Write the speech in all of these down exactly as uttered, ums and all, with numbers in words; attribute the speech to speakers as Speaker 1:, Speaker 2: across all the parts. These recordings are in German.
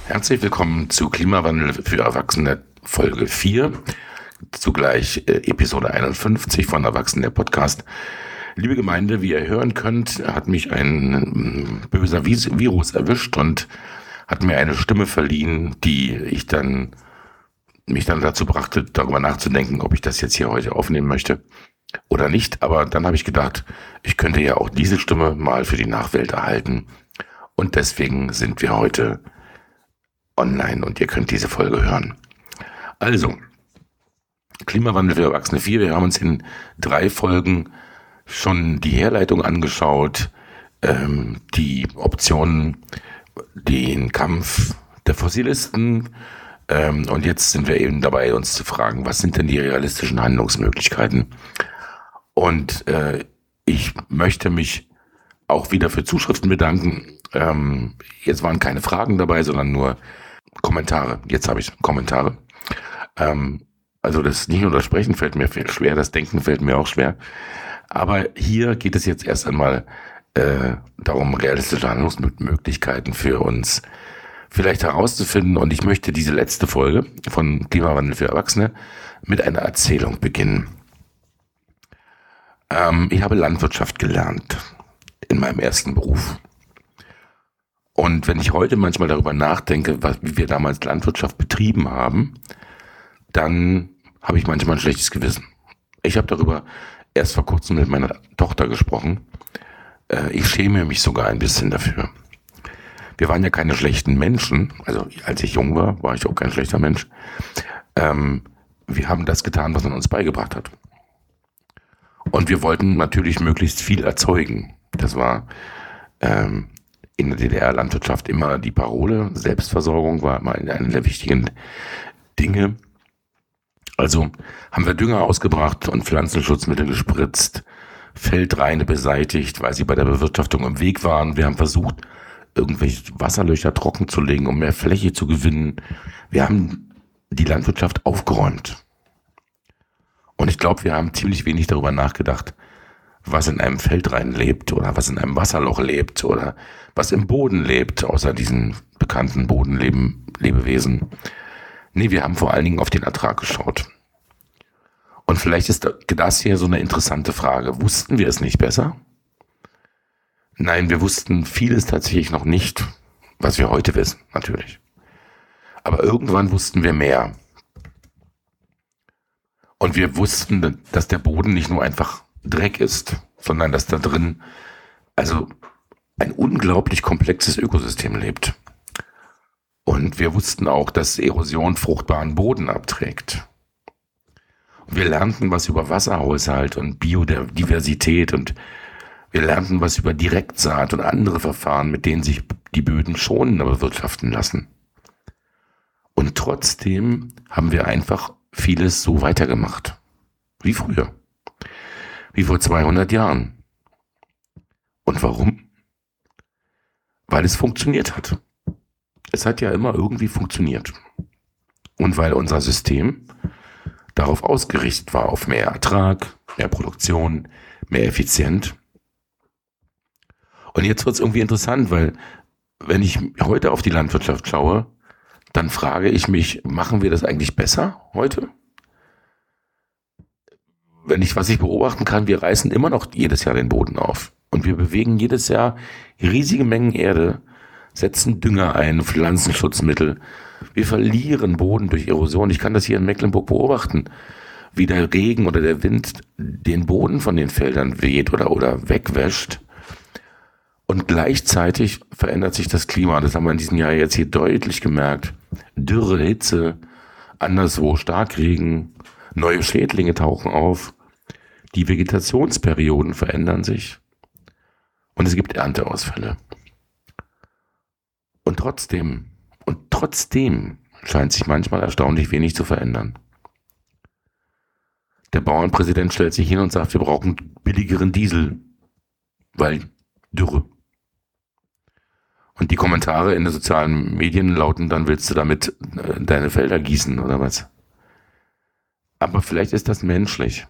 Speaker 1: Herzlich willkommen zu Klimawandel für Erwachsene Folge vier, zugleich äh, Episode einundfünfzig von Erwachsene der Podcast. Liebe Gemeinde, wie ihr hören könnt, hat mich ein äh, böser Vis- Virus erwischt und hat mir eine Stimme verliehen, die ich dann mich dann dazu brachte, darüber nachzudenken, ob ich das jetzt hier heute aufnehmen möchte oder nicht. Aber dann habe ich gedacht, ich könnte ja auch diese Stimme mal für die Nachwelt erhalten. Und deswegen sind wir heute online und ihr könnt diese Folge hören. Also, Klimawandel für Erwachsene vier. Wir haben uns in drei Folgen schon die Herleitung angeschaut, ähm, die Optionen, den Kampf der Fossilisten, ähm, und jetzt sind wir eben dabei, uns zu fragen, was sind denn die realistischen Handlungsmöglichkeiten? Und äh, ich möchte mich auch wieder für Zuschriften bedanken. Ähm, jetzt waren keine Fragen dabei, sondern nur Kommentare. Jetzt habe ich Kommentare. Ähm, also das nicht nur das Sprechen fällt mir schwer, das Denken fällt mir auch schwer. Aber hier geht es jetzt erst einmal äh, darum, realistische Handlungsmöglichkeiten für uns vielleicht herauszufinden. Und ich möchte diese letzte Folge von Klimawandel für Erwachsene mit einer Erzählung beginnen. Ähm, ich habe Landwirtschaft gelernt in meinem ersten Beruf. Und wenn ich heute manchmal darüber nachdenke, was, wie wir damals Landwirtschaft betrieben haben, dann habe ich manchmal ein schlechtes Gewissen. Ich habe darüber erst vor kurzem mit meiner Tochter gesprochen. Äh, ich schäme mich sogar ein bisschen dafür. Wir waren ja keine schlechten Menschen. Also als ich jung war, war ich auch kein schlechter Mensch. Ähm, wir haben das getan, was man uns beigebracht hat. Und wir wollten natürlich möglichst viel erzeugen. Das war ähm, in der D D R-Landwirtschaft immer die Parole. Selbstversorgung war immer eine der wichtigen Dinge. Also haben wir Dünger ausgebracht und Pflanzenschutzmittel gespritzt, Feldreine beseitigt, weil sie bei der Bewirtschaftung im Weg waren. Wir haben versucht, irgendwelche Wasserlöcher trocken zu legen, um mehr Fläche zu gewinnen. Wir haben die Landwirtschaft aufgeräumt. Und ich glaube, wir haben ziemlich wenig darüber nachgedacht, was in einem Feldrein lebt oder was in einem Wasserloch lebt oder was im Boden lebt, außer diesen bekannten Bodenlebewesen. Nee, wir haben vor allen Dingen auf den Ertrag geschaut. Und vielleicht ist das hier so eine interessante Frage. Wussten wir es nicht besser? Nein, wir wussten vieles tatsächlich noch nicht, was wir heute wissen, natürlich. Aber irgendwann wussten wir mehr. Und wir wussten, dass der Boden nicht nur einfach Dreck ist, sondern dass da drin also ein unglaublich komplexes Ökosystem lebt. Und wir wussten auch, dass Erosion fruchtbaren Boden abträgt. Und wir lernten was über Wasserhaushalt und Biodiversität und wir lernten was über Direktsaat und andere Verfahren, mit denen sich die Böden schonender bewirtschaften lassen. Und trotzdem haben wir einfach vieles so weitergemacht. Wie früher. Wie vor zweihundert Jahren. Und warum? Weil es funktioniert hat. Es hat ja immer irgendwie funktioniert. Und weil unser System darauf ausgerichtet war, auf mehr Ertrag, mehr Produktion, mehr Effizienz. Und jetzt wird es irgendwie interessant, weil wenn ich heute auf die Landwirtschaft schaue, dann frage ich mich, machen wir das eigentlich besser heute? Wenn ich, was ich beobachten kann, wir reißen immer noch jedes Jahr den Boden auf. Und wir bewegen jedes Jahr riesige Mengen Erde, setzen Dünger ein, Pflanzenschutzmittel. Wir verlieren Boden durch Erosion. Ich kann das hier in Mecklenburg beobachten, wie der Regen oder der Wind den Boden von den Feldern weht oder, oder wegwäscht. Und gleichzeitig verändert sich das Klima. Das haben wir in diesem Jahr jetzt hier deutlich gemerkt. Dürre, Hitze, anderswo Starkregen, neue Schädlinge tauchen auf. Die Vegetationsperioden verändern sich. Und es gibt Ernteausfälle. Und trotzdem, und trotzdem scheint sich manchmal erstaunlich wenig zu verändern. Der Bauernpräsident stellt sich hin und sagt, wir brauchen billigeren Diesel, weil Dürre. Und die Kommentare in den sozialen Medien lauten dann, willst du damit äh, deine Felder gießen oder was? Aber vielleicht ist das menschlich.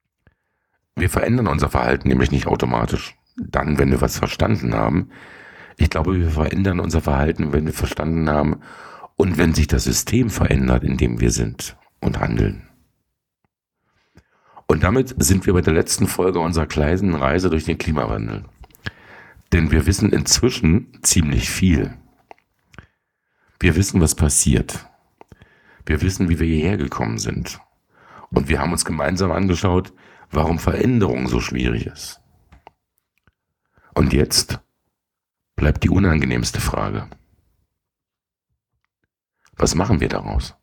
Speaker 1: Wir verändern unser Verhalten nämlich nicht automatisch. Dann, wenn wir was verstanden haben, Ich glaube, wir verändern unser Verhalten, wenn wir verstanden haben und wenn sich das System verändert, in dem wir sind und handeln. Und damit sind wir bei der letzten Folge unserer kleinen Reise durch den Klimawandel. Denn wir wissen inzwischen ziemlich viel. Wir wissen, was passiert. Wir wissen, wie wir hierher gekommen sind. Und wir haben uns gemeinsam angeschaut, warum Veränderung so schwierig ist. Und jetzt bleibt die unangenehmste Frage. Was machen wir daraus?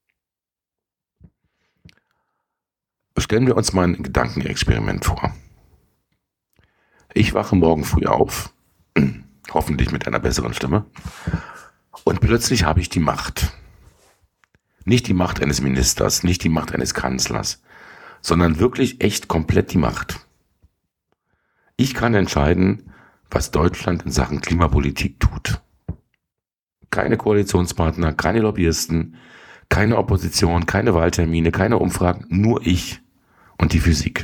Speaker 1: Stellen wir uns mal ein Gedankenexperiment vor. Ich wache morgen früh auf, hoffentlich mit einer besseren Stimme, und plötzlich habe ich die Macht. Nicht die Macht eines Ministers, nicht die Macht eines Kanzlers, sondern wirklich echt komplett die Macht. Ich kann entscheiden, was Deutschland in Sachen Klimapolitik tut. Keine Koalitionspartner, keine Lobbyisten, keine Opposition, keine Wahltermine, keine Umfragen, nur ich und die Physik.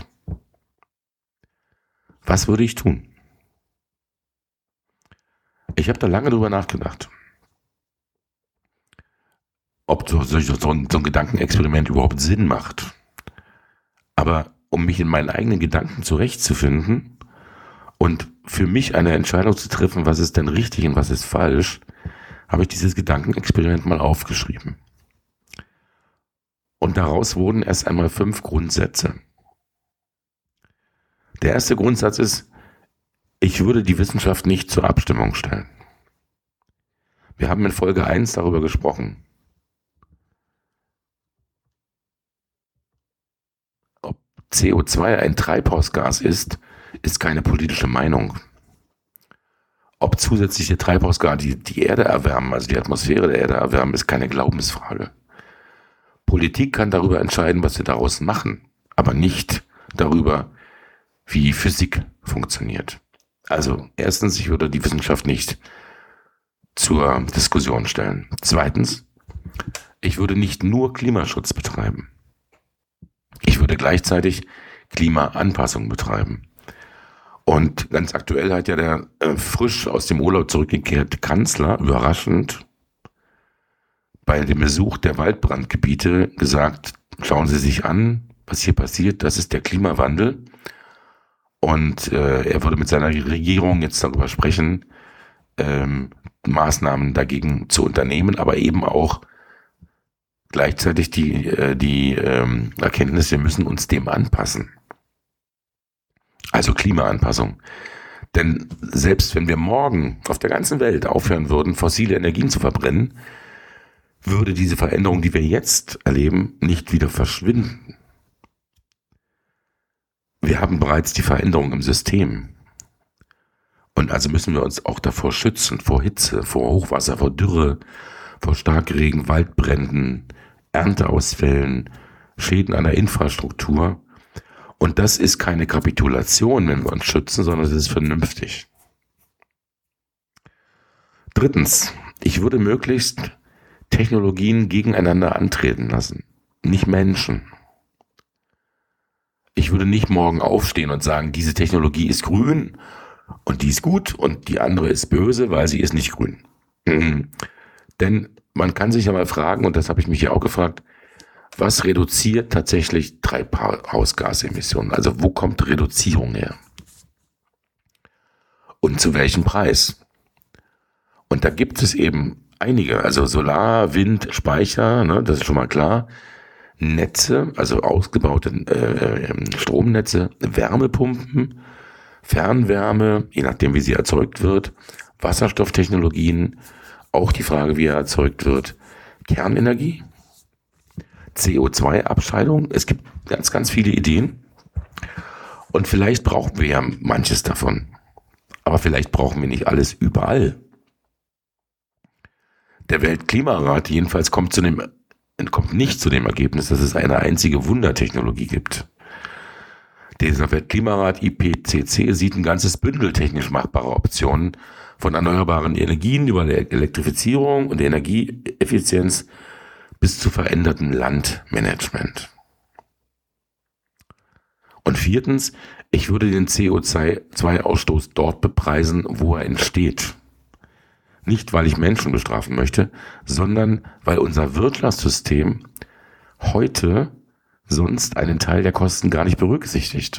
Speaker 1: Was würde ich tun? Ich habe da lange drüber nachgedacht, ob so, so, so, ein, so ein Gedankenexperiment überhaupt Sinn macht. Aber um mich in meinen eigenen Gedanken zurechtzufinden und für mich eine Entscheidung zu treffen, was ist denn richtig und was ist falsch, habe ich dieses Gedankenexperiment mal aufgeschrieben. Und daraus wurden erst einmal fünf Grundsätze. Der erste Grundsatz ist, ich würde die Wissenschaft nicht zur Abstimmung stellen. Wir haben in Folge eins darüber gesprochen. Ob C O zwei ein Treibhausgas ist, ist keine politische Meinung. Ob zusätzliche Treibhausgase die, die Erde erwärmen, also die Atmosphäre der Erde erwärmen, ist keine Glaubensfrage. Politik kann darüber entscheiden, was wir daraus machen, aber nicht darüber, wie Physik funktioniert. Also erstens, ich würde die Wissenschaft nicht zur Diskussion stellen. Zweitens, ich würde nicht nur Klimaschutz betreiben. Ich würde gleichzeitig Klimaanpassung betreiben. Und ganz aktuell hat ja der äh, frisch aus dem Urlaub zurückgekehrte Kanzler überraschend bei dem Besuch der Waldbrandgebiete gesagt, schauen Sie sich an, was hier passiert, das ist der Klimawandel. Und äh, er würde mit seiner Regierung jetzt darüber sprechen, ähm, Maßnahmen dagegen zu unternehmen, aber eben auch gleichzeitig die, äh, die ähm, Erkenntnis, wir müssen uns dem anpassen. Also Klimaanpassung. Denn selbst wenn wir morgen auf der ganzen Welt aufhören würden, fossile Energien zu verbrennen, würde diese Veränderung, die wir jetzt erleben, nicht wieder verschwinden. Wir haben bereits die Veränderung im System. Und also müssen wir uns auch davor schützen, vor Hitze, vor Hochwasser, vor Dürre, vor Starkregen, Waldbränden, Ernteausfällen, Schäden an der Infrastruktur. Und das ist keine Kapitulation, wenn wir uns schützen, sondern es ist vernünftig. Drittens, ich würde möglichst Technologien gegeneinander antreten lassen, nicht Menschen. Ich würde nicht morgen aufstehen und sagen, diese Technologie ist grün und die ist gut und die andere ist böse, weil sie ist nicht grün. Mhm. Denn man kann sich ja mal fragen, und das habe ich mich ja auch gefragt, was reduziert tatsächlich Treibhausgasemissionen? Also wo kommt Reduzierung her? Und zu welchem Preis? Und da gibt es eben einige, also Solar, Wind, Speicher, ne, das ist schon mal klar. Netze, also ausgebaute äh, Stromnetze, Wärmepumpen, Fernwärme, je nachdem wie sie erzeugt wird, Wasserstofftechnologien, auch die Frage, wie er erzeugt wird, Kernenergie, C O zwei Abscheidung. Es gibt ganz, ganz viele Ideen und vielleicht brauchen wir ja manches davon, aber vielleicht brauchen wir nicht alles überall. Der Weltklimarat jedenfalls kommt zu dem kommt nicht zu dem Ergebnis, dass es eine einzige Wundertechnologie gibt. Dieser Weltklimarat I P C C sieht ein ganzes Bündel technisch machbarer Optionen von erneuerbaren Energien über die Elektrifizierung und Energieeffizienz bis zu verändertem Landmanagement. Und viertens, ich würde den C O zwei Ausstoß dort bepreisen, wo er entsteht. Nicht, weil ich Menschen bestrafen möchte, sondern weil unser Wirtschaftssystem heute sonst einen Teil der Kosten gar nicht berücksichtigt.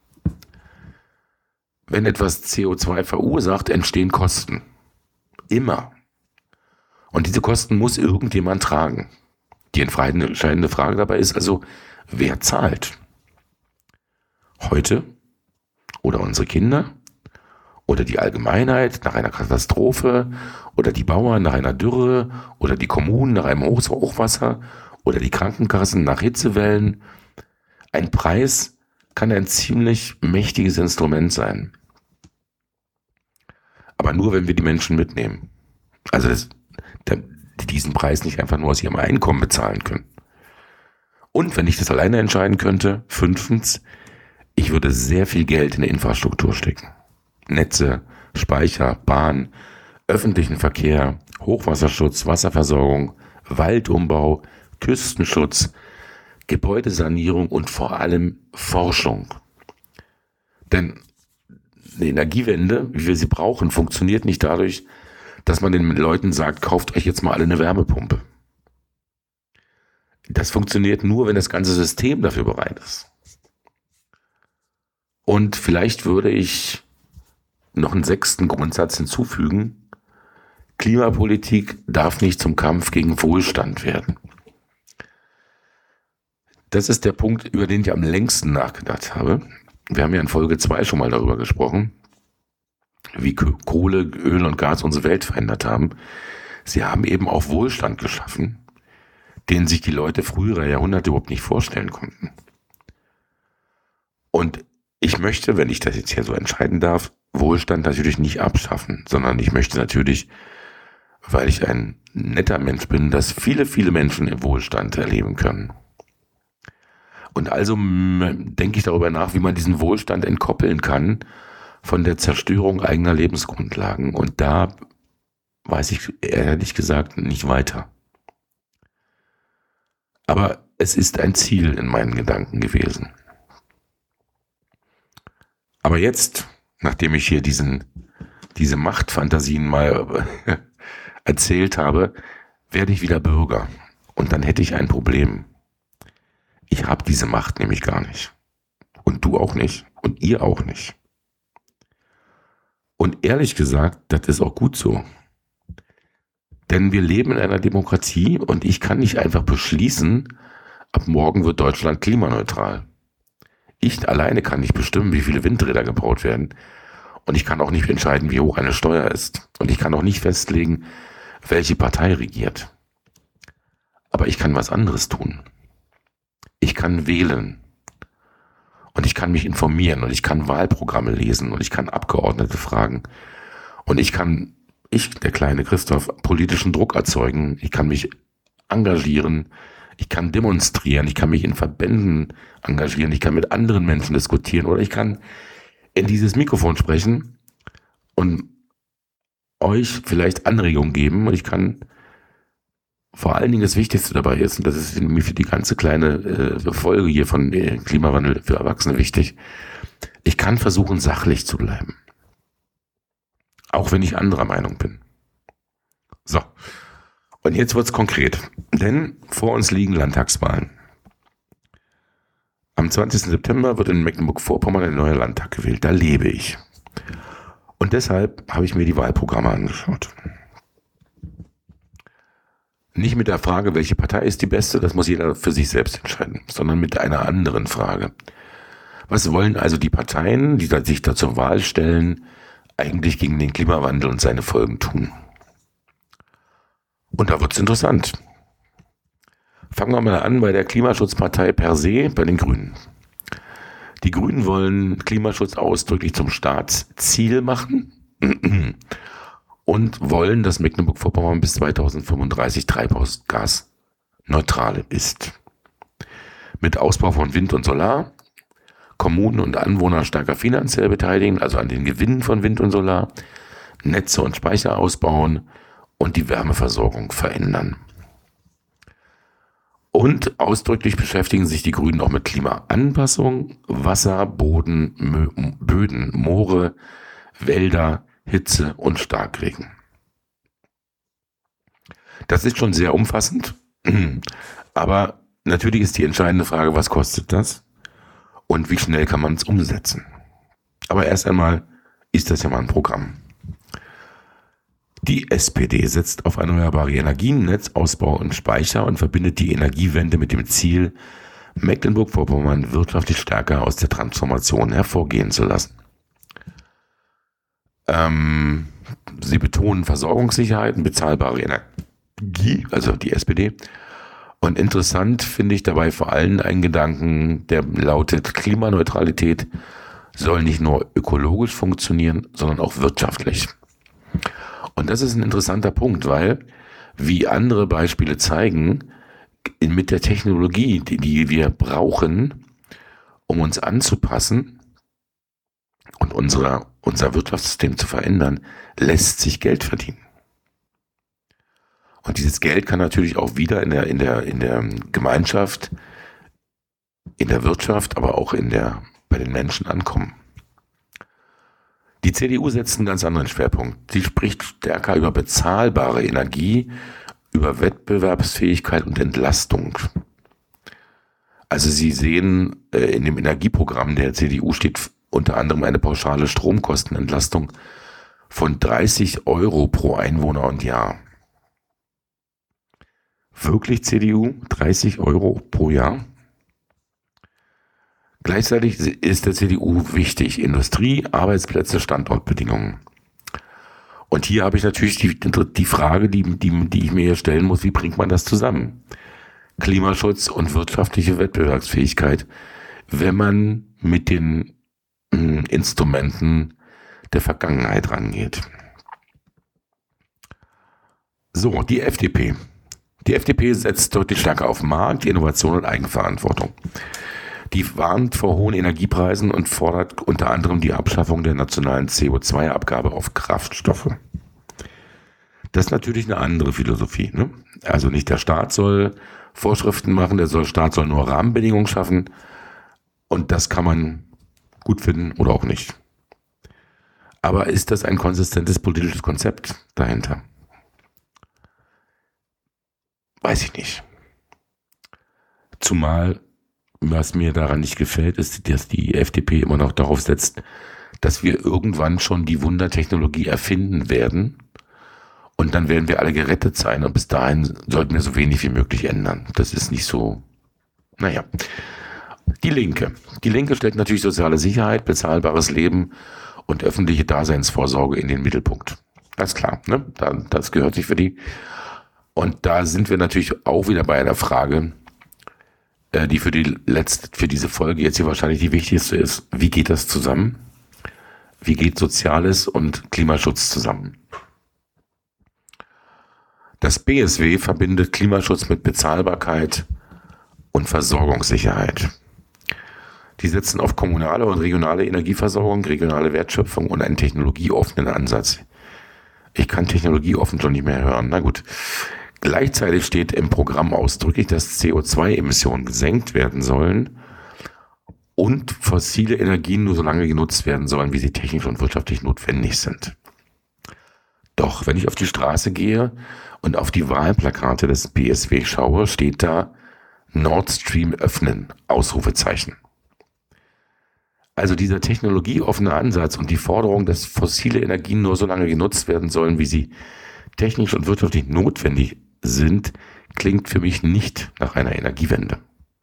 Speaker 1: Wenn etwas C O zwei verursacht, entstehen Kosten. Immer. Und diese Kosten muss irgendjemand tragen. Die entscheidende Frage dabei ist also, wer zahlt? Heute oder unsere Kinder oder die Allgemeinheit nach einer Katastrophe oder die Bauern nach einer Dürre oder die Kommunen nach einem Hochwasser oder die Krankenkassen nach Hitzewellen. Ein Preis kann ein ziemlich mächtiges Instrument sein. Aber nur, wenn wir die Menschen mitnehmen. Also das, der, die diesen Preis nicht einfach nur aus ihrem Einkommen bezahlen können. Und wenn ich das alleine entscheiden könnte, fünftens, ich würde sehr viel Geld in die Infrastruktur stecken. Netze, Speicher, Bahn, öffentlichen Verkehr, Hochwasserschutz, Wasserversorgung, Waldumbau, Küstenschutz, Gebäudesanierung und vor allem Forschung. Denn die Energiewende, wie wir sie brauchen, funktioniert nicht dadurch, dass man den Leuten sagt, kauft euch jetzt mal alle eine Wärmepumpe. Das funktioniert nur, wenn das ganze System dafür bereit ist. Und vielleicht würde ich noch einen sechsten Grundsatz hinzufügen. Klimapolitik darf nicht zum Kampf gegen Wohlstand werden. Das ist der Punkt, über den ich am längsten nachgedacht habe. Wir haben ja in Folge zwei schon mal darüber gesprochen, wie Kohle, Öl und Gas unsere Welt verändert haben. Sie haben eben auch Wohlstand geschaffen, den sich die Leute früherer Jahrhunderte überhaupt nicht vorstellen konnten. Und ich möchte, wenn ich das jetzt hier so entscheiden darf, Wohlstand natürlich nicht abschaffen, sondern ich möchte natürlich, weil ich ein netter Mensch bin, dass viele, viele Menschen im Wohlstand erleben können. Und also denke ich darüber nach, wie man diesen Wohlstand entkoppeln kann von der Zerstörung eigener Lebensgrundlagen. Und da weiß ich ehrlich gesagt nicht weiter. Aber es ist ein Ziel in meinen Gedanken gewesen. Aber jetzt, nachdem ich hier diesen, diese Machtfantasien mal erzählt habe, werde ich wieder Bürger. Und dann hätte ich ein Problem. Ich habe diese Macht nämlich gar nicht. Und du auch nicht. Und ihr auch nicht. Und ehrlich gesagt, das ist auch gut so. Denn wir leben in einer Demokratie und ich kann nicht einfach beschließen, ab morgen wird Deutschland klimaneutral. Ich alleine kann nicht bestimmen, wie viele Windräder gebaut werden. Und ich kann auch nicht entscheiden, wie hoch eine Steuer ist. Und ich kann auch nicht festlegen, welche Partei regiert. Aber ich kann was anderes tun. Ich kann wählen. Und ich kann mich informieren. Und ich kann Wahlprogramme lesen. Und ich kann Abgeordnete fragen. Und ich kann, ich, der kleine Christoph, politischen Druck erzeugen. Ich kann mich engagieren. Ich kann demonstrieren. Ich kann mich in Verbänden engagieren. Ich kann mit anderen Menschen diskutieren. Oder ich kann in dieses Mikrofon sprechen und euch vielleicht Anregungen geben. Und ich kann vor allen Dingen das Wichtigste dabei ist, und das ist mir für die ganze kleine äh, Folge hier von äh, Klimawandel für Erwachsene wichtig, ich kann versuchen, sachlich zu bleiben. Auch wenn ich anderer Meinung bin. So. Und jetzt wird's konkret. Denn vor uns liegen Landtagswahlen. Am zwanzigsten September wird in Mecklenburg-Vorpommern ein neuer Landtag gewählt. Da lebe ich. Und deshalb habe ich mir die Wahlprogramme angeschaut. Nicht mit der Frage, welche Partei ist die beste, das muss jeder für sich selbst entscheiden, sondern mit einer anderen Frage. Was wollen also die Parteien, die sich da zur Wahl stellen, eigentlich gegen den Klimawandel und seine Folgen tun? Und da wird's interessant. Fangen wir mal an bei der Klimaschutzpartei per se, bei den Grünen. Die Grünen wollen Klimaschutz ausdrücklich zum Staatsziel machen und wollen, dass Mecklenburg-Vorpommern bis zweitausendfünfunddreißig treibhausgasneutral ist. Mit Ausbau von Wind und Solar, Kommunen und Anwohner stärker finanziell beteiligen, also an den Gewinnen von Wind und Solar, Netze und Speicher ausbauen und die Wärmeversorgung verändern. Und ausdrücklich beschäftigen sich die Grünen auch mit Klimaanpassung, Wasser, Boden, Mö- Böden, Moore, Wälder, Hitze und Starkregen. Das ist schon sehr umfassend, aber natürlich ist die entscheidende Frage, was kostet das und wie schnell kann man es umsetzen. Aber erst einmal ist das ja mal ein Programm. Die S P D setzt auf erneuerbare Energien, Netzausbau und Speicher und verbindet die Energiewende mit dem Ziel, Mecklenburg-Vorpommern wirtschaftlich stärker aus der Transformation hervorgehen zu lassen. Ähm, sie betonen Versorgungssicherheit und bezahlbare Energie, also die S P D. Und interessant finde ich dabei vor allem einen Gedanken, der lautet, Klimaneutralität soll nicht nur ökologisch funktionieren, sondern auch wirtschaftlich. Und das ist ein interessanter Punkt, weil, wie andere Beispiele zeigen, mit der Technologie, die, die wir brauchen, um uns anzupassen und unsere, unser Wirtschaftssystem zu verändern, lässt sich Geld verdienen. Und dieses Geld kann natürlich auch wieder in der, in der, in der Gemeinschaft, in der Wirtschaft, aber auch in der, bei den Menschen ankommen. Die C D U setzt einen ganz anderen Schwerpunkt. Sie spricht stärker über bezahlbare Energie, über Wettbewerbsfähigkeit und Entlastung. Also Sie sehen, in dem Energieprogramm der C D U steht unter anderem eine pauschale Stromkostenentlastung von dreißig Euro pro Einwohner und Jahr. Wirklich C D U? dreißig Euro pro Jahr? Gleichzeitig ist der C D U wichtig: Industrie, Arbeitsplätze, Standortbedingungen. Und hier habe ich natürlich die, die Frage, die, die, die ich mir hier stellen muss: Wie bringt man das zusammen? Klimaschutz und wirtschaftliche Wettbewerbsfähigkeit, wenn man mit den mh, Instrumenten der Vergangenheit rangeht. So, die F D P. Die F D P setzt deutlich stärker auf Markt, Innovation und Eigenverantwortung. Die warnt vor hohen Energiepreisen und fordert unter anderem die Abschaffung der nationalen C O zwei Abgabe auf Kraftstoffe. Das ist natürlich eine andere Philosophie, ne? Also nicht der Staat soll Vorschriften machen, der Staat soll nur Rahmenbedingungen schaffen, und das kann man gut finden oder auch nicht. Aber ist das ein konsistentes politisches Konzept dahinter? Weiß ich nicht. Zumal, was mir daran nicht gefällt, ist, dass die F D P immer noch darauf setzt, dass wir irgendwann schon die Wundertechnologie erfinden werden und dann werden wir alle gerettet sein, und bis dahin sollten wir so wenig wie möglich ändern. Das ist nicht so, naja. Die Linke. Die Linke stellt natürlich soziale Sicherheit, bezahlbares Leben und öffentliche Daseinsvorsorge in den Mittelpunkt. Ganz klar, ne? Das gehört sich für die. Und da sind wir natürlich auch wieder bei einer Frage, die für die letzte, für diese Folge jetzt hier wahrscheinlich die wichtigste ist: Wie geht das zusammen? Wie geht Soziales und Klimaschutz zusammen? Das B S W verbindet Klimaschutz mit Bezahlbarkeit und Versorgungssicherheit. Die setzen auf kommunale und regionale Energieversorgung, regionale Wertschöpfung und einen technologieoffenen Ansatz. Ich kann technologieoffen schon nicht mehr hören. Na gut. Gleichzeitig steht im Programm ausdrücklich, dass C O zwei Emissionen gesenkt werden sollen und fossile Energien nur so lange genutzt werden sollen, wie sie technisch und wirtschaftlich notwendig sind. Doch wenn ich auf die Straße gehe und auf die Wahlplakate des B S W schaue, steht da Nord Stream öffnen, Ausrufezeichen. Also dieser technologieoffene Ansatz und die Forderung, dass fossile Energien nur so lange genutzt werden sollen, wie sie technisch und wirtschaftlich notwendig sind, klingt für mich nicht nach einer Energiewende.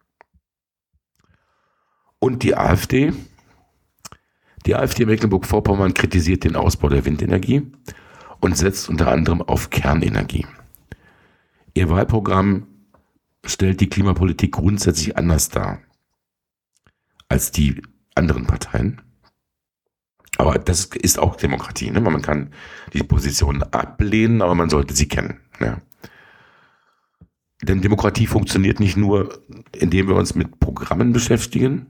Speaker 1: Und die AfD? Die AfD Mecklenburg-Vorpommern kritisiert den Ausbau der Windenergie und setzt unter anderem auf Kernenergie. Ihr Wahlprogramm stellt die Klimapolitik grundsätzlich anders dar als die anderen Parteien. Aber das ist auch Demokratie, ne? Man kann die Positionen ablehnen, aber man sollte sie kennen. Ja. Denn Demokratie funktioniert nicht nur, indem wir uns mit Programmen beschäftigen,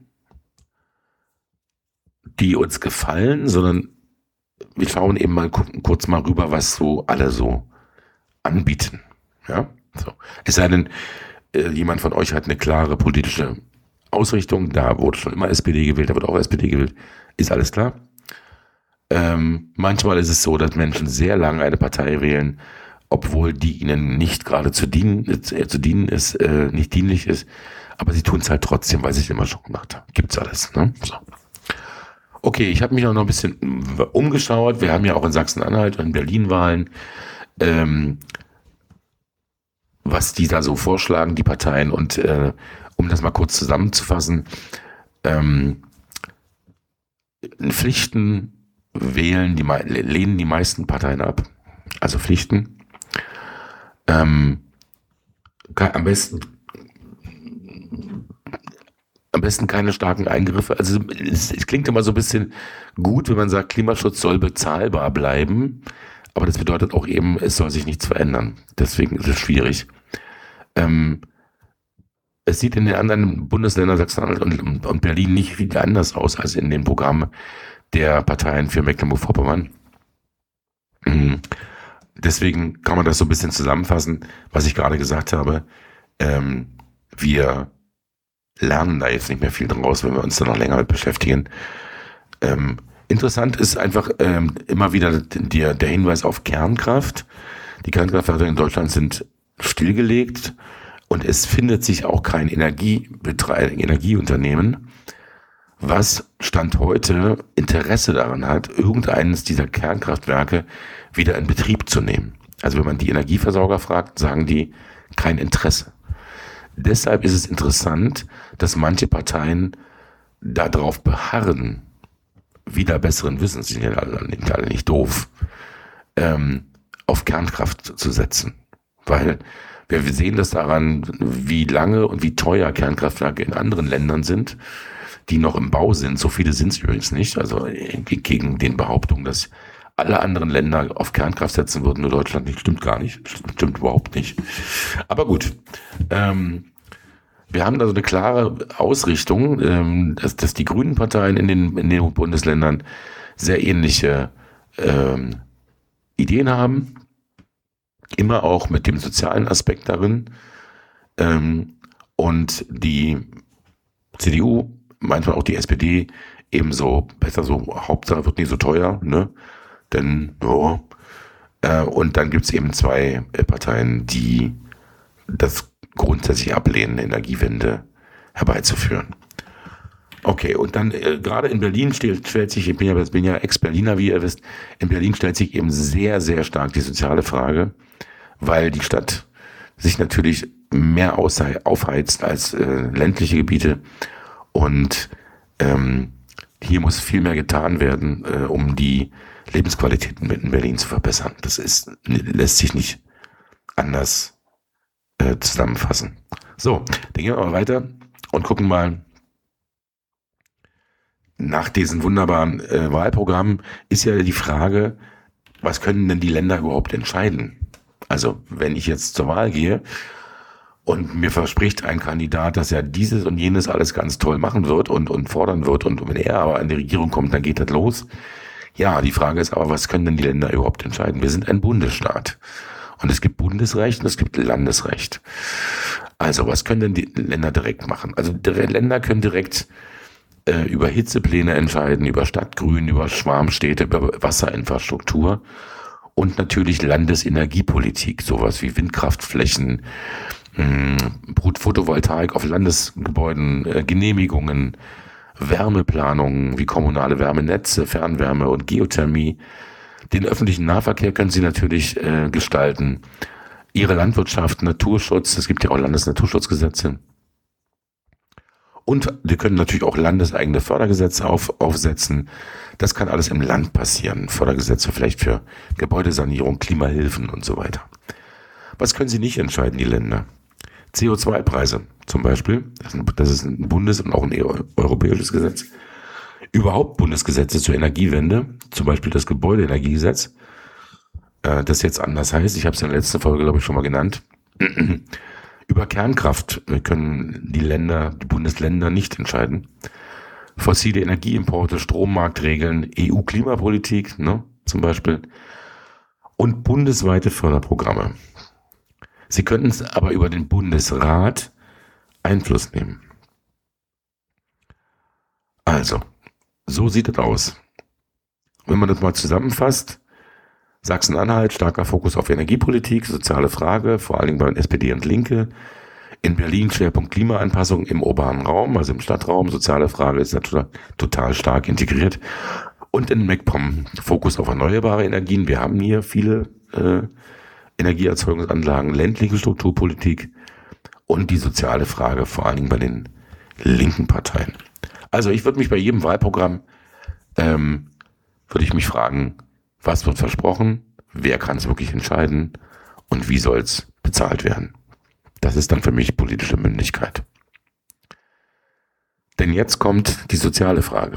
Speaker 1: die uns gefallen, sondern wir schauen eben mal kurz mal rüber, was so alle so anbieten. Ja? So. Es sei denn, äh, jemand von euch hat eine klare politische Ausrichtung, da wurde schon immer S P D gewählt, da wird auch S P D gewählt, ist alles klar. Ähm, manchmal ist es so, dass Menschen sehr lange eine Partei wählen, obwohl die ihnen nicht gerade zu dienen, äh, zu dienen ist, äh, nicht dienlich ist, aber sie tun es halt trotzdem, weil sie es immer schon gemacht haben. Gibt's alles, ne? So. Okay, ich habe mich auch noch ein bisschen umgeschaut. Wir haben ja auch in Sachsen-Anhalt und in Berlin Wahlen. Ähm, was die da so vorschlagen, die Parteien. Und äh, um das mal kurz zusammenzufassen, ähm, Pflichten wählen die, lehnen die meisten Parteien ab. Also Pflichten. Ähm, am besten am besten keine starken Eingriffe. Also es, es klingt immer so ein bisschen gut, wenn man sagt, Klimaschutz soll bezahlbar bleiben. Aber das bedeutet auch eben, es soll sich nichts verändern. Deswegen ist es schwierig. Ähm, es sieht in den anderen Bundesländern Sachsen-Anhalt und, und Berlin nicht viel anders aus als in den Programmen der Parteien für Mecklenburg-Vorpommern. Mhm. Deswegen kann man das so ein bisschen zusammenfassen, was ich gerade gesagt habe. Ähm, wir lernen da jetzt nicht mehr viel draus, wenn wir uns da noch länger mit beschäftigen. Ähm, interessant ist einfach ähm, immer wieder der, der Hinweis auf Kernkraft. Die Kernkraftwerke in Deutschland sind stillgelegt und es findet sich auch kein Energiebetre- Energieunternehmen, was Stand heute Interesse daran hat, irgendeines dieser Kernkraftwerke wieder in Betrieb zu nehmen. Also wenn man die Energieversorger fragt, sagen die kein Interesse. Deshalb ist es interessant, dass manche Parteien darauf beharren, wieder besseren Wissens, die sind ja alle, alle nicht doof, ähm, auf Kernkraft zu setzen. Weil wir sehen das daran, wie lange und wie teuer Kernkraftwerke in anderen Ländern sind, die noch im Bau sind. So viele sind es übrigens nicht. Also gegen den Behauptungen, dass alle anderen Länder auf Kernkraft setzen würden, nur Deutschland nicht, stimmt gar nicht. Stimmt überhaupt nicht. Aber gut. Ähm, wir haben da so eine klare Ausrichtung, ähm, dass, dass die grünen Parteien in den, in den Bundesländern sehr ähnliche ähm, Ideen haben. Immer auch mit dem sozialen Aspekt darin. Ähm, und die C D U, manchmal auch die S P D, ebenso besser so, Hauptsache wird nicht so teuer, ne? Denn, ja. Äh, und dann gibt's eben zwei äh, Parteien, die das grundsätzlich ablehnen, eine Energiewende herbeizuführen. Okay, und dann äh, gerade in Berlin stellt, stellt sich, ich bin ja, bin ja Ex-Berliner, wie ihr wisst, in Berlin stellt sich eben sehr, sehr stark die soziale Frage, weil die Stadt sich natürlich mehr aufheizt als äh, ländliche Gebiete und ähm, hier muss viel mehr getan werden, äh, um die Lebensqualität in Berlin zu verbessern. Das ist, lässt sich nicht anders äh, zusammenfassen. So, dann gehen wir mal weiter und gucken mal, nach diesen wunderbaren äh, Wahlprogrammen ist ja die Frage, was können denn die Länder überhaupt entscheiden? Also, wenn ich jetzt zur Wahl gehe und mir verspricht ein Kandidat, dass er dieses und jenes alles ganz toll machen wird und, und fordern wird und wenn er aber an die Regierung kommt, dann geht das los. Ja, die Frage ist aber, was können denn die Länder überhaupt entscheiden? Wir sind ein Bundesstaat. Und es gibt Bundesrecht und es gibt Landesrecht. Also, was können denn die Länder direkt machen? Also, die Länder können direkt äh, über Hitzepläne entscheiden, über Stadtgrün, über Schwarmstädte, über Wasserinfrastruktur und natürlich Landesenergiepolitik, sowas wie Windkraftflächen, mh, Photovoltaik auf Landesgebäuden, äh, Genehmigungen, Wärmeplanungen wie kommunale Wärmenetze, Fernwärme und Geothermie. Den öffentlichen Nahverkehr können sie natürlich äh, gestalten. Ihre Landwirtschaft, Naturschutz, es gibt ja auch Landesnaturschutzgesetze. Und wir können natürlich auch landeseigene Fördergesetze auf, aufsetzen. Das kann alles im Land passieren. Fördergesetze vielleicht für Gebäudesanierung, Klimahilfen und so weiter. Was können sie nicht entscheiden, die Länder? C O zwei Preise zum Beispiel. Das ist ein Bundes- und auch ein europäisches Gesetz. Überhaupt Bundesgesetze zur Energiewende, zum Beispiel das Gebäudeenergiegesetz, äh, das jetzt anders heißt. Ich habe es in der letzten Folge, glaube ich, schon mal genannt. Über Kernkraft können die Länder, die Bundesländer nicht entscheiden. Fossile Energieimporte, Strommarktregeln, E U-Klimapolitik, ne, zum Beispiel. Und bundesweite Förderprogramme. Sie könnten es aber über den Bundesrat Einfluss nehmen. Also, so sieht es aus. Wenn man das mal zusammenfasst, Sachsen-Anhalt, starker Fokus auf Energiepolitik, soziale Frage, vor allen Dingen bei S P D und Linke. In Berlin Schwerpunkt Klimaanpassung im urbanen Raum, also im Stadtraum, soziale Frage ist da total, total stark integriert. Und in MacPom Fokus auf erneuerbare Energien. Wir haben hier viele äh, Energieerzeugungsanlagen, ländliche Strukturpolitik und die soziale Frage, vor allen Dingen bei den linken Parteien. Also ich würde mich bei jedem Wahlprogramm, ähm, würde ich mich fragen, was wird versprochen, wer kann es wirklich entscheiden und wie soll es bezahlt werden. Das ist dann für mich politische Mündigkeit. Denn jetzt kommt die soziale Frage.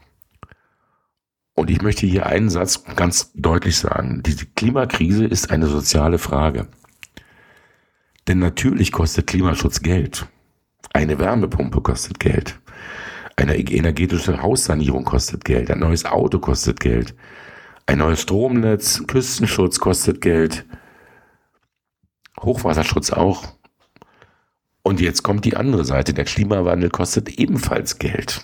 Speaker 1: Und ich möchte hier einen Satz ganz deutlich sagen. Diese Klimakrise ist eine soziale Frage. Denn natürlich kostet Klimaschutz Geld. Eine Wärmepumpe kostet Geld. Eine energetische Haussanierung kostet Geld. Ein neues Auto kostet Geld. Ein neues Stromnetz, Küstenschutz kostet Geld. Hochwasserschutz auch. Und jetzt kommt die andere Seite. Der Klimawandel kostet ebenfalls Geld.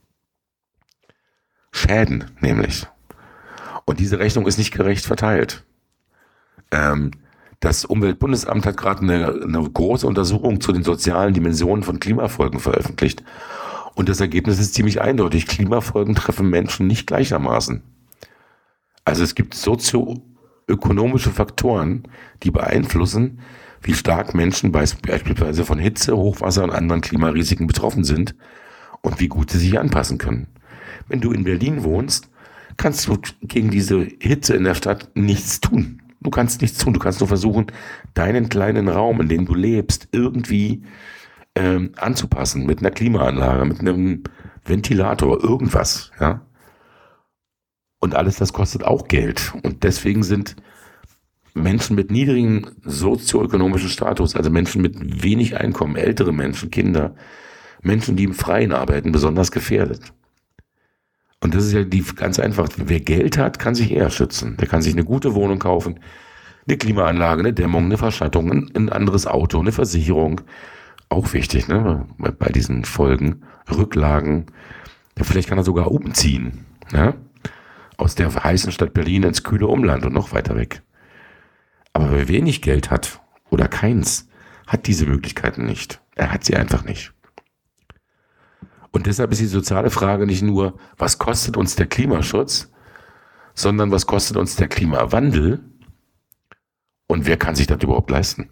Speaker 1: Schäden nämlich. Und diese Rechnung ist nicht gerecht verteilt. Ähm, das Umweltbundesamt hat gerade eine, eine große Untersuchung zu den sozialen Dimensionen von Klimafolgen veröffentlicht. Und das Ergebnis ist ziemlich eindeutig. Klimafolgen treffen Menschen nicht gleichermaßen. Also es gibt sozioökonomische Faktoren, die beeinflussen, wie stark Menschen beispielsweise von Hitze, Hochwasser und anderen Klimarisiken betroffen sind und wie gut sie sich anpassen können. Wenn du in Berlin wohnst, kannst du gegen diese Hitze in der Stadt nichts tun. Du kannst nichts tun. Du kannst nur versuchen, deinen kleinen Raum, in dem du lebst, irgendwie ähm, anzupassen. Mit einer Klimaanlage, mit einem Ventilator, irgendwas. Ja? Und alles das kostet auch Geld. Und deswegen sind Menschen mit niedrigem sozioökonomischen Status, also Menschen mit wenig Einkommen, ältere Menschen, Kinder, Menschen, die im Freien arbeiten, besonders gefährdet. Und das ist ja die ganz einfach. Wer Geld hat, kann sich eher schützen. Der kann sich eine gute Wohnung kaufen, eine Klimaanlage, eine Dämmung, eine Verschattung, ein, ein anderes Auto, eine Versicherung. Auch wichtig, ne? Bei diesen Folgen. Rücklagen. Ja, vielleicht kann er sogar umziehen. Ne? Aus der heißen Stadt Berlin ins kühle Umland und noch weiter weg. Aber wer wenig Geld hat oder keins, hat diese Möglichkeiten nicht. Er hat sie einfach nicht. Und deshalb ist die soziale Frage nicht nur, was kostet uns der Klimaschutz, sondern was kostet uns der Klimawandel und wer kann sich das überhaupt leisten?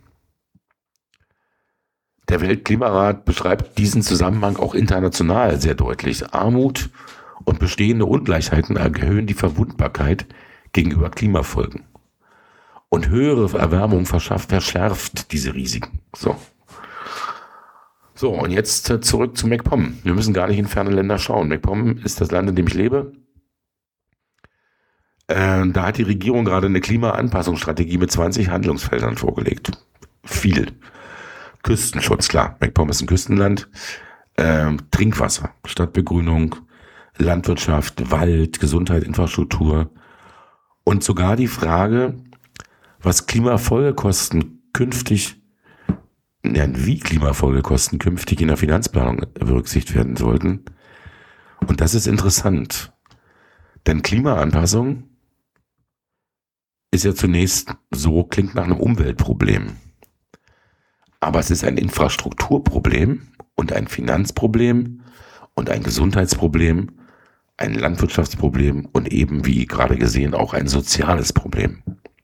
Speaker 1: Der Weltklimarat beschreibt diesen Zusammenhang auch international sehr deutlich. Armut und bestehende Ungleichheiten erhöhen die Verwundbarkeit gegenüber Klimafolgen. Und höhere Erwärmung verschafft, verschärft diese Risiken. So. So, und jetzt äh, zurück zu MacPom. Wir müssen gar nicht in ferne Länder schauen. MacPom ist das Land, in dem ich lebe. Äh, da hat die Regierung gerade eine Klimaanpassungsstrategie mit zwanzig Handlungsfeldern vorgelegt. Viel. Küstenschutz, klar. MacPom ist ein Küstenland. Äh, Trinkwasser, Stadtbegrünung, Landwirtschaft, Wald, Gesundheit, Infrastruktur. Und sogar die Frage, was Klimafolgekosten künftig, ja, wie Klimafolgekosten künftig in der Finanzplanung berücksichtigt werden sollten. Und das ist interessant. Denn Klimaanpassung ist ja zunächst so, klingt nach einem Umweltproblem. Aber es ist ein Infrastrukturproblem und ein Finanzproblem und ein Gesundheitsproblem, ein Landwirtschaftsproblem und eben, wie gerade gesehen, auch ein soziales Problem.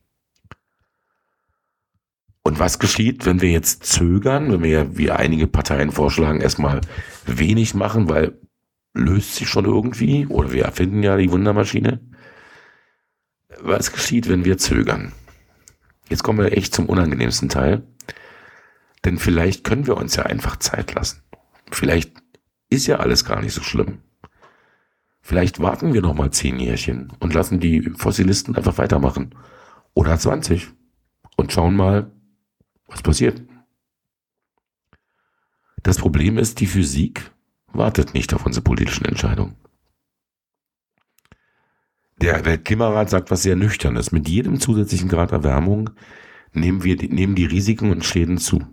Speaker 1: Und was geschieht, wenn wir jetzt zögern, wenn wir ja, wie einige Parteien vorschlagen, erstmal wenig machen, weil löst sich schon irgendwie, oder wir erfinden ja die Wundermaschine. Was geschieht, wenn wir zögern? Jetzt kommen wir echt zum unangenehmsten Teil. Denn vielleicht können wir uns ja einfach Zeit lassen. Vielleicht ist ja alles gar nicht so schlimm. Vielleicht warten wir noch mal zehn Jährchen und lassen die Fossilisten einfach weitermachen. Oder zwanzig. Und schauen mal, was passiert. Das Problem ist, die Physik wartet nicht auf unsere politischen Entscheidungen. Der Weltklimarat sagt was sehr Nüchternes. Mit jedem zusätzlichen Grad Erwärmung nehmen wir, nehmen die Risiken und Schäden zu.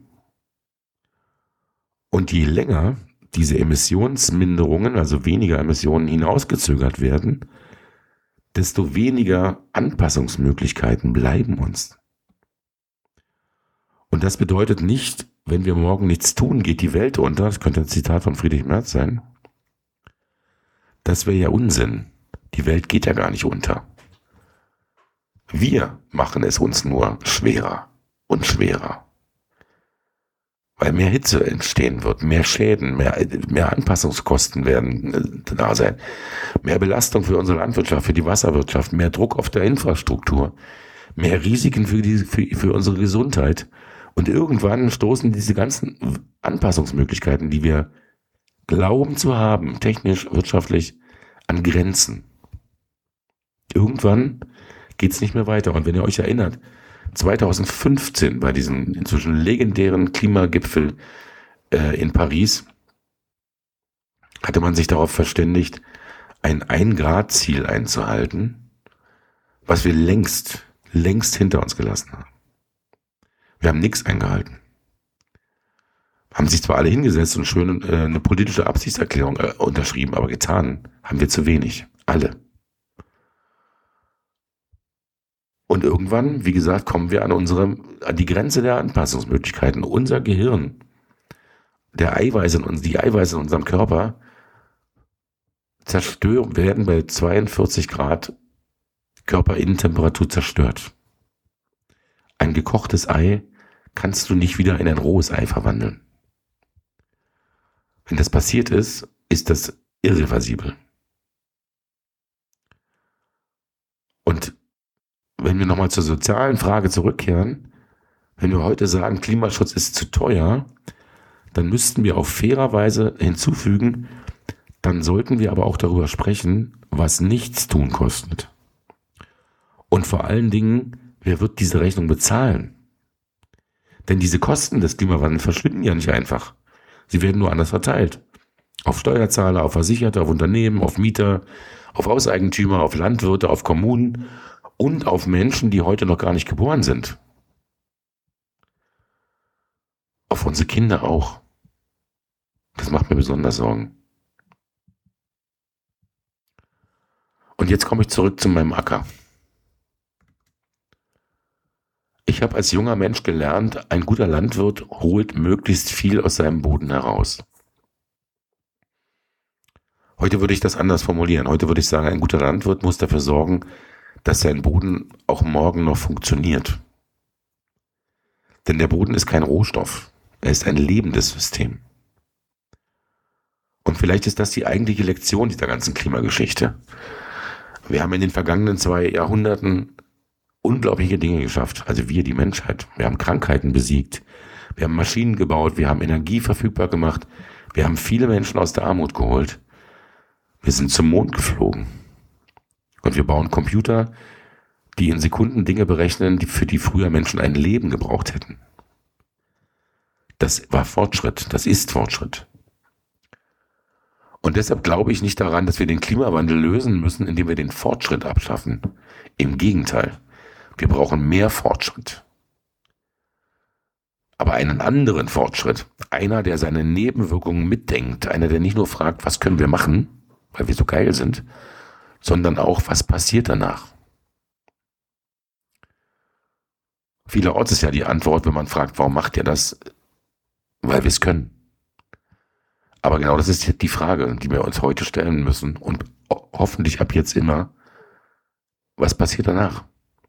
Speaker 1: Und je länger diese Emissionsminderungen, also weniger Emissionen, hinausgezögert werden, desto weniger Anpassungsmöglichkeiten bleiben uns. Und das bedeutet nicht, wenn wir morgen nichts tun, geht die Welt unter. Das könnte ein Zitat von Friedrich Merz sein. Das wäre ja Unsinn. Die Welt geht ja gar nicht unter. Wir machen es uns nur schwerer und schwerer. Weil mehr Hitze entstehen wird, mehr Schäden, mehr, mehr Anpassungskosten werden da sein, mehr Belastung für unsere Landwirtschaft, für die Wasserwirtschaft, mehr Druck auf der Infrastruktur, mehr Risiken für, die, für, für unsere Gesundheit. Und irgendwann stoßen diese ganzen Anpassungsmöglichkeiten, die wir glauben zu haben, technisch, wirtschaftlich, an Grenzen. Irgendwann geht es nicht mehr weiter. Und wenn ihr euch erinnert, zweitausendfünfzehn bei diesem inzwischen legendären Klimagipfel äh, in Paris hatte man sich darauf verständigt, ein ein-Grad-Ziel einzuhalten, was wir längst, längst hinter uns gelassen haben. Wir haben nichts eingehalten. Haben sich zwar alle hingesetzt und schön äh, eine politische Absichtserklärung äh, unterschrieben, aber getan haben wir zu wenig. Alle. Und irgendwann, wie gesagt, kommen wir an unsere, an die Grenze der Anpassungsmöglichkeiten. Unser Gehirn, der Eiweiße in uns, die Eiweiße in unserem Körper zerstören, werden bei zweiundvierzig Grad Körperinnentemperatur zerstört. Ein gekochtes Ei kannst du nicht wieder in ein rohes Ei verwandeln. Wenn das passiert ist, ist das irreversibel. Und wenn wir nochmal zur sozialen Frage zurückkehren, wenn wir heute sagen, Klimaschutz ist zu teuer, dann müssten wir auf fairer Weise hinzufügen, dann sollten wir aber auch darüber sprechen, was Nichtstun kostet. Und vor allen Dingen, wer wird diese Rechnung bezahlen? Denn diese Kosten des Klimawandels verschwinden ja nicht einfach. Sie werden nur anders verteilt. Auf Steuerzahler, auf Versicherte, auf Unternehmen, auf Mieter, auf Hauseigentümer, auf Landwirte, auf Kommunen und auf Menschen, die heute noch gar nicht geboren sind. Auf unsere Kinder auch. Das macht mir besonders Sorgen. Und jetzt komme ich zurück zu meinem Acker. Ich habe als junger Mensch gelernt, ein guter Landwirt holt möglichst viel aus seinem Boden heraus. Heute würde ich das anders formulieren. Heute würde ich sagen, ein guter Landwirt muss dafür sorgen, dass sein Boden auch morgen noch funktioniert. Denn der Boden ist kein Rohstoff. Er ist ein lebendes System. Und vielleicht ist das die eigentliche Lektion dieser ganzen Klimageschichte. Wir haben in den vergangenen zwei Jahrhunderten unglaubliche Dinge geschafft. Also wir, die Menschheit. Wir haben Krankheiten besiegt. Wir haben Maschinen gebaut. Wir haben Energie verfügbar gemacht. Wir haben viele Menschen aus der Armut geholt. Wir sind zum Mond geflogen. Und wir bauen Computer, die in Sekunden Dinge berechnen, die für die früher Menschen ein Leben gebraucht hätten. Das war Fortschritt. Das ist Fortschritt. Und deshalb glaube ich nicht daran, dass wir den Klimawandel lösen müssen, indem wir den Fortschritt abschaffen. Im Gegenteil. Wir brauchen mehr Fortschritt. Aber einen anderen Fortschritt. Einer, der seine Nebenwirkungen mitdenkt. Einer, der nicht nur fragt, was können wir machen, weil wir so geil sind, sondern auch, was passiert danach. Vielerorts ist ja die Antwort, wenn man fragt, warum macht ihr das? Weil wir es können. Aber genau das ist die Frage, die wir uns heute stellen müssen und hoffentlich ab jetzt immer, was passiert danach?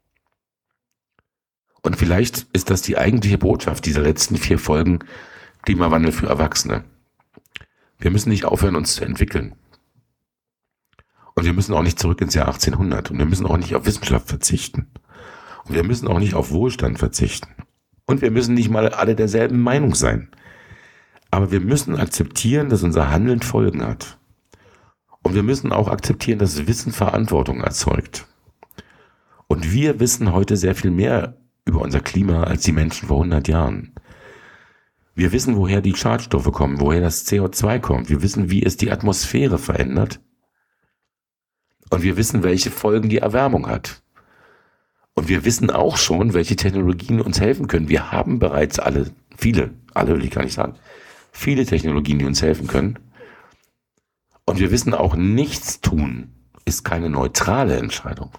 Speaker 1: Und vielleicht ist das die eigentliche Botschaft dieser letzten vier Folgen Klimawandel für Erwachsene. Wir müssen nicht aufhören, uns zu entwickeln. Und wir müssen auch nicht zurück ins Jahr achtzehnhundert. Und wir müssen auch nicht auf Wissenschaft verzichten. Und wir müssen auch nicht auf Wohlstand verzichten. Und wir müssen nicht mal alle derselben Meinung sein. Aber wir müssen akzeptieren, dass unser Handeln Folgen hat. Und wir müssen auch akzeptieren, dass Wissen Verantwortung erzeugt. Und wir wissen heute sehr viel mehr über unser Klima als die Menschen vor hundert Jahren. Wir wissen, woher die Schadstoffe kommen, woher das C O zwei kommt. Wir wissen, wie es die Atmosphäre verändert. Und wir wissen, welche Folgen die Erwärmung hat. Und wir wissen auch schon, welche Technologien uns helfen können. Wir haben bereits alle, viele, alle will ich gar nicht sagen, viele Technologien, die uns helfen können. Und wir wissen auch, nichts tun ist keine neutrale Entscheidung.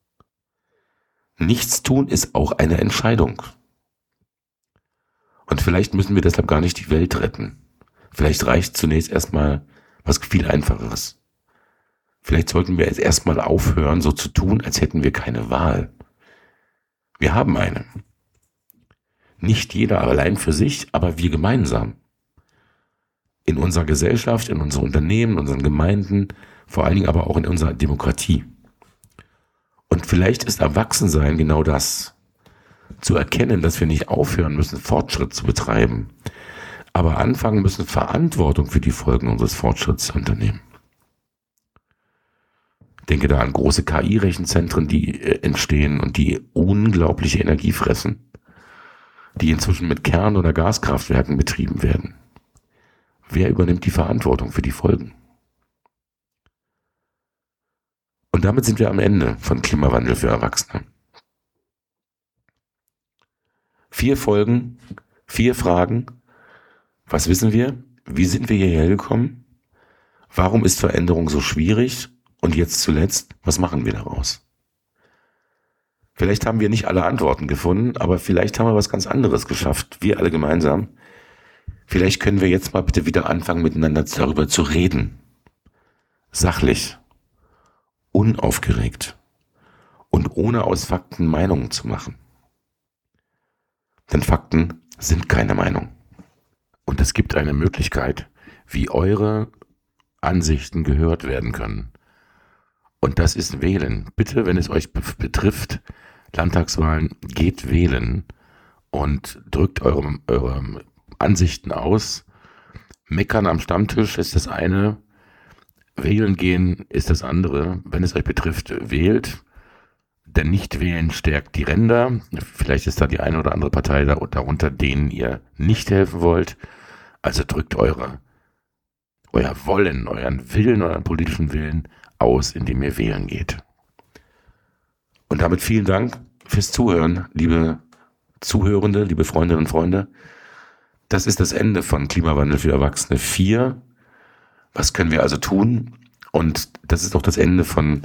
Speaker 1: Nichts tun ist auch eine Entscheidung. Und vielleicht müssen wir deshalb gar nicht die Welt retten. Vielleicht reicht zunächst erstmal was viel Einfacheres. Vielleicht sollten wir jetzt erstmal aufhören, so zu tun, als hätten wir keine Wahl. Wir haben eine. Nicht jeder allein für sich, aber wir gemeinsam. In unserer Gesellschaft, in unseren Unternehmen, in unseren Gemeinden, vor allen Dingen aber auch in unserer Demokratie. Und vielleicht ist Erwachsensein genau das. Zu erkennen, dass wir nicht aufhören müssen, Fortschritt zu betreiben, aber anfangen müssen, Verantwortung für die Folgen unseres Fortschritts zu unternehmen. Denke da an große K I-Rechenzentren, die äh, entstehen und die unglaubliche Energie fressen, die inzwischen mit Kern- oder Gaskraftwerken betrieben werden. Wer übernimmt die Verantwortung für die Folgen? Und damit sind wir am Ende von Klimawandel für Erwachsene. Vier Folgen, vier Fragen. Was wissen wir? Wie sind wir hierher gekommen? Warum ist Veränderung so schwierig? Und jetzt zuletzt, was machen wir daraus? Vielleicht haben wir nicht alle Antworten gefunden, aber vielleicht haben wir was ganz anderes geschafft. Wir alle gemeinsam. Vielleicht können wir jetzt mal bitte wieder anfangen, miteinander darüber zu reden. Sachlich, unaufgeregt und ohne aus Fakten Meinungen zu machen. Denn Fakten sind keine Meinung. Und es gibt eine Möglichkeit, wie eure Ansichten gehört werden können. Und das ist Wählen. Bitte, wenn es euch betrifft, Landtagswahlen, geht wählen und drückt eure, eure Ansichten aus. Meckern am Stammtisch ist das eine, wählen gehen ist das andere. Wenn es euch betrifft, wählt. Denn Nicht-Wählen stärkt die Ränder. Vielleicht ist da die eine oder andere Partei darunter, denen ihr nicht helfen wollt. Also drückt eure, euer Wollen, euren Willen, euren politischen Willen aus, indem ihr wählen geht. Und damit vielen Dank fürs Zuhören, liebe Zuhörende, liebe Freundinnen und Freunde. Das ist das Ende von Klimawandel für Erwachsene vier. Was können wir also tun? Und das ist auch das Ende von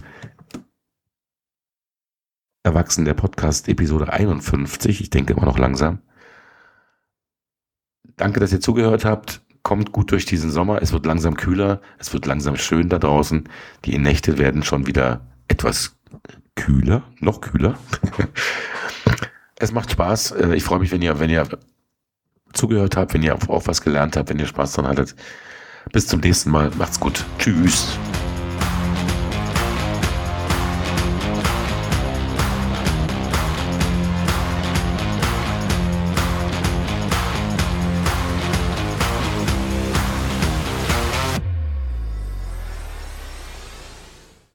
Speaker 1: Erwachsen, der Podcast, Episode einundfünfzig. Ich denke immer noch langsam. Danke, dass ihr zugehört habt. Kommt gut durch diesen Sommer. Es wird langsam kühler. Es wird langsam schön da draußen. Die Nächte werden schon wieder etwas kühler. Noch kühler. Es macht Spaß. Ich freue mich, wenn ihr, wenn ihr zugehört habt, wenn ihr auch was gelernt habt, wenn ihr Spaß dran hattet. Bis zum nächsten Mal. Macht's gut. Tschüss.